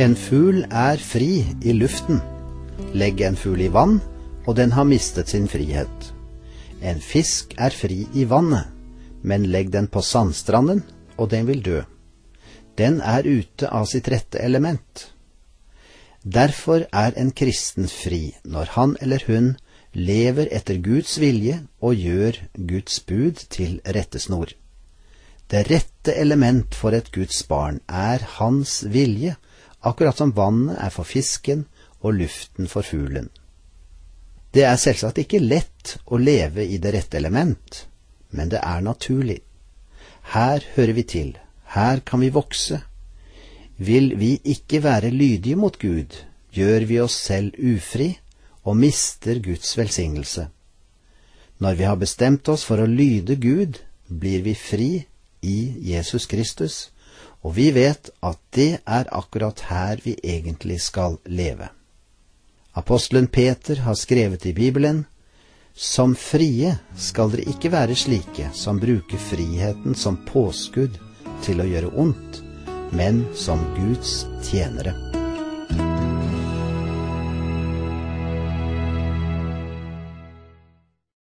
En fugl er fri i luften. Legg en fugl i vann, og den har mistet sin frihet. En fisk er fri i vannet, men legg den på sandstranden, og den vil dø. Den er ute av sitt rette element. Derfor er en kristen fri når han eller hun lever etter Guds vilje og gjør Guds bud til rettesnor. Det rette element for et Guds barn er hans vilje, akkurat som vannet er for fisken og luften for fuglen. Det er selvsagt ikke lett å leve i det rette element, men det er naturlig. Her hører vi til, her kan vi vokse. Vil vi ikke være lydige mot Gud, gjør vi oss selv ufri og mister Guds velsignelse. Når vi har bestemt oss for å lyde Gud, blir vi fri i Jesus Kristus, og vi vet at det er akkurat her vi egentlig skal leve. Apostelen Peter har skrevet i Bibelen: «Som frie skal dere ikke være slike som bruker friheten som påskudd til å gjøre ondt, men som Guds tjenere.»